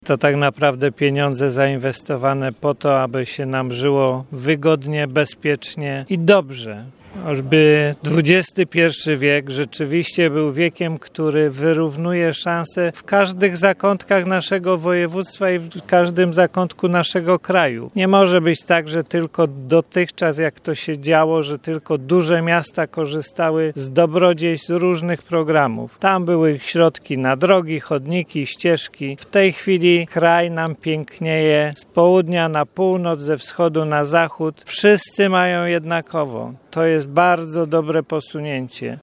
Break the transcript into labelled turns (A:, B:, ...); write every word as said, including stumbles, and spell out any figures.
A: To tak naprawdę pieniądze zainwestowane po to, aby się nam żyło wygodnie, bezpiecznie i dobrze. Żeby dwudziesty pierwszy wiek rzeczywiście był wiekiem, który wyrównuje szanse w każdych zakątkach naszego województwa i w każdym zakątku naszego kraju. Nie może być tak, że tylko dotychczas, jak to się działo, że tylko duże miasta korzystały z dobrodziejstw różnych programów. Tam były środki na drogi, chodniki, ścieżki. W tej chwili kraj nam pięknieje z południa na północ, ze wschodu na zachód. Wszyscy mają jednakowo. To jest bardzo dobre posunięcie.